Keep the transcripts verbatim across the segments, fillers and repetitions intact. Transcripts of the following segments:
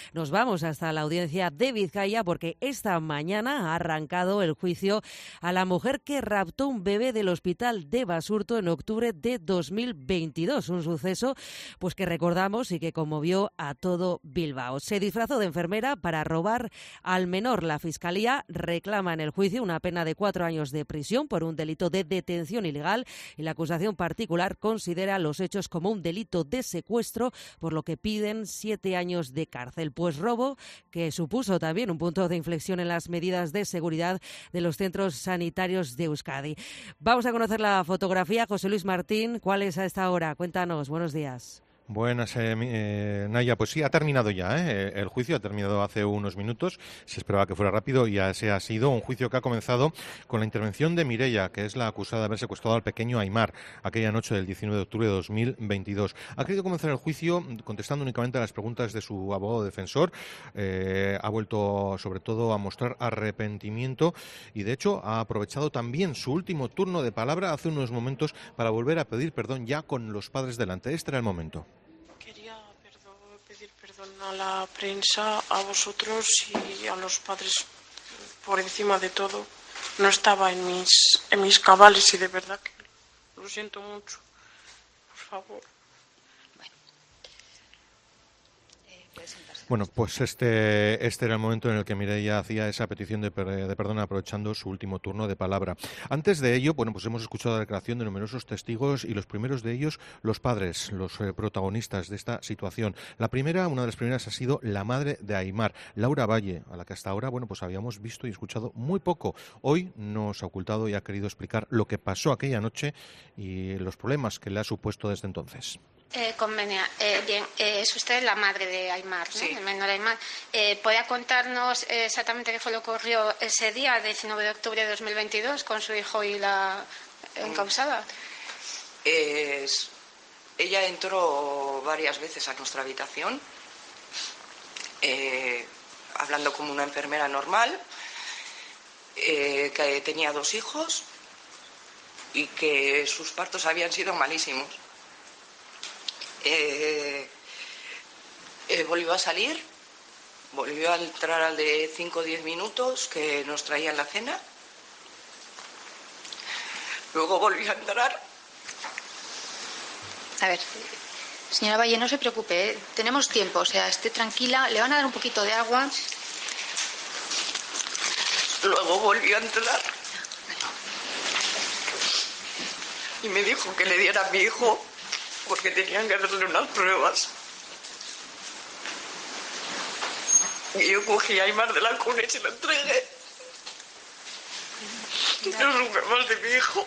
nos vamos hasta la audiencia de Vizcaya porque esta mañana ha arrancado el juicio a la mujer que raptó un bebé del hospital de Basurto en octubre de dos mil veintidós. Un suceso pues que recordamos y que conmovió a todo Bilbao. Se disfrazó de enfermera para robar al menor. La Fiscalía reclama en el juicio una pena de cuatro años de prisión por un delito de detención ilegal y la acusación particular considera los hechos como un delito de secuestro, por lo que piden siete años de cárcel. Pues robo que supuso también un punto de inflexión en las medidas de seguridad de los centros sanitarios de Euskadi. Vamos a conocer la fotografía. José Luis Martín, ¿cuál es a esta hora? Cuéntanos, buenos días. Buenas, eh, eh, Naya. Pues sí, ha terminado ya, ¿eh? El juicio ha terminado hace unos minutos. Se esperaba que fuera rápido y así ha sido. Un juicio que ha comenzado con la intervención de Mireia, que es la acusada de haber secuestrado al pequeño Aimar aquella noche del diecinueve de octubre de dos mil veintidós. Ha querido comenzar el juicio contestando únicamente a las preguntas de su abogado defensor. Eh, ha vuelto, sobre todo, a mostrar arrepentimiento y, de hecho, ha aprovechado también su último turno de palabra hace unos momentos para volver a pedir perdón ya con los padres delante. Este era el momento. A la prensa, a vosotros y a los padres por encima de todo. No estaba en mis, en mis cabales y de verdad que lo siento mucho. Por favor. Bueno, pues este este era el momento en el que Mireia hacía esa petición de, de perdón aprovechando su último turno de palabra. Antes de ello, bueno, pues hemos escuchado la declaración de numerosos testigos y los primeros de ellos, los padres, los eh, protagonistas de esta situación. La primera, una de las primeras ha sido la madre de Aimar, Laura Valle, a la que hasta ahora, bueno, pues habíamos visto y escuchado muy poco. Hoy nos ha ocultado y ha querido explicar lo que pasó aquella noche y los problemas que le ha supuesto desde entonces. Eh, convenia. Eh, bien, eh, es usted la madre de Aimar, ¿no? Sí. El menor Aimar. Eh, ¿Podría contarnos eh, exactamente qué fue lo que ocurrió ese día, diecinueve de octubre de dos mil veintidós, con su hijo y la encausada? Eh, ella entró varias veces a nuestra habitación, eh, hablando como una enfermera normal, eh, que tenía dos hijos y que sus partos habían sido malísimos. Eh, eh, volvió a salir, volvió a entrar al de cinco o diez minutos que nos traían la cena, luego volvió a entrar. A ver, señora Valle, no se preocupe, ¿eh? Tenemos tiempo, o sea, esté tranquila, le van a dar un poquito de agua. Luego volvió a entrar y me dijo que le diera a mi hijo porque tenían que hacerle unas pruebas. Y yo cogí a Aimar de la cuna y se lo entregué. No supe más de mi hijo.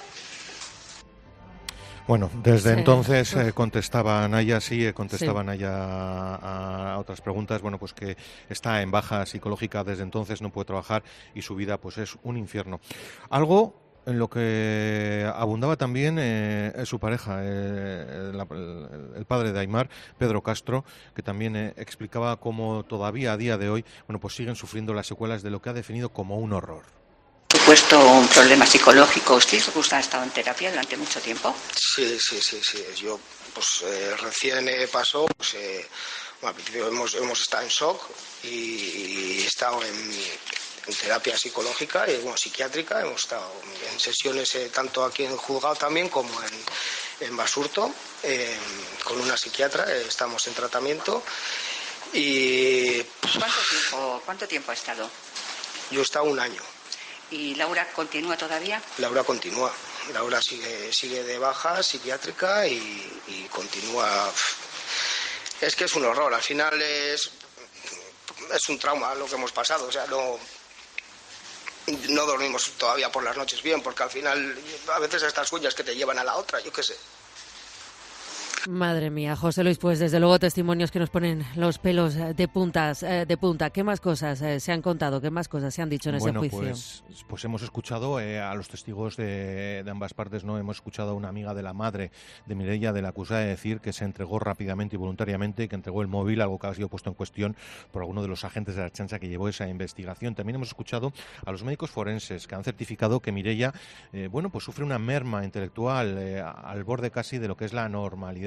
Bueno, desde sí. entonces eh, contestaba Naya, sí, eh, contestaba sí. Naya a, a otras preguntas, bueno, pues que está en baja psicológica desde entonces, no puede trabajar y su vida pues es un infierno. Algo en lo que abundaba también eh, su pareja, eh, la, el, el padre de Aimar, Pedro Castro, que también eh, explicaba cómo todavía a día de hoy, bueno, pues siguen sufriendo las secuelas de lo que ha definido como un horror. Supuesto un problema psicológico. ¿Usted dijo que usted ha estado en terapia durante mucho tiempo? Sí, sí, sí, sí. Yo, pues eh, recién eh, pasó, pues eh, bueno, al principio hemos, hemos estado en shock y, y he estado en, en terapia psicológica y bueno, psiquiátrica. Hemos estado en sesiones eh, tanto aquí en el juzgado también como en, en Basurto eh, con una psiquiatra. Eh, estamos en tratamiento y... ¿Cuánto tiempo, cuánto tiempo ha estado? Yo he estado un año. ¿Y Laura continúa todavía? Laura continúa. Laura sigue, sigue de baja psiquiátrica y, y continúa. Es que es un horror. Al final es, es un trauma lo que hemos pasado. O sea, no, no dormimos todavía por las noches bien, porque al final a veces estas uñas que te llevan a la otra, yo qué sé. Madre mía, José Luis, pues desde luego testimonios que nos ponen los pelos de puntas, de punta. ¿Qué más cosas eh, se han contado? ¿Qué más cosas se han dicho en bueno, ese juicio? Pues, pues hemos escuchado eh, a los testigos de, de ambas partes, ¿no? Hemos escuchado a una amiga de la madre de Mireia, de la acusada, decir que se entregó rápidamente y voluntariamente, que entregó el móvil, algo que ha sido puesto en cuestión por alguno de los agentes de la Ertzaintza que llevó esa investigación. También hemos escuchado a los médicos forenses que han certificado que Mireia, eh, bueno, pues sufre una merma intelectual eh, al borde casi de lo que es la normalidad.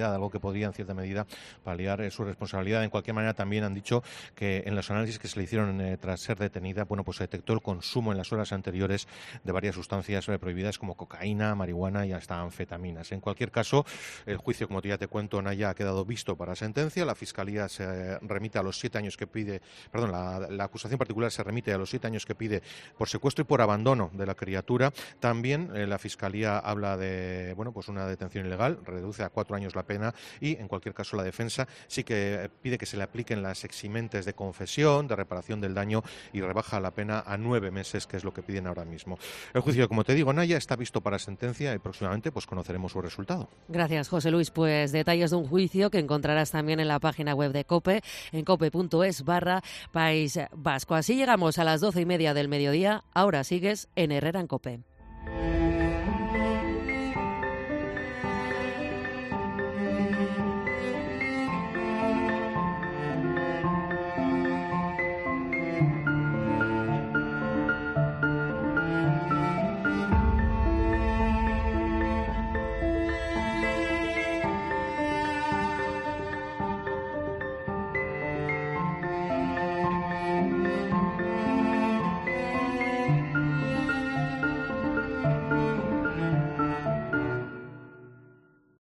responsabilidad, algo que podría en cierta medida paliar eh, su responsabilidad. En cualquier manera, también han dicho que en los análisis que se le hicieron eh, tras ser detenida, bueno, pues se detectó el consumo en las horas anteriores de varias sustancias eh, prohibidas como cocaína, marihuana y hasta anfetaminas. En cualquier caso, el juicio, como ya te cuento, Naya, ha quedado visto para sentencia. La Fiscalía se remite a los siete años que pide, perdón, la, la acusación particular se remite a los siete años que pide por secuestro y por abandono de la criatura. También eh, la Fiscalía habla de, bueno, pues una detención ilegal, reduce a cuatro años la pena y, en cualquier caso, la defensa sí que pide que se le apliquen las eximentes de confesión, de reparación del daño y rebaja la pena a nueve meses, que es lo que piden ahora mismo. El juicio, como te digo, Naya, está visto para sentencia y próximamente pues conoceremos su resultado. Gracias, José Luis. Pues detalles de un juicio que encontrarás también en la página web de COPE, en cope.es barra País Vasco. Así llegamos a las doce y media del mediodía. Ahora sigues en Herrera en COPE.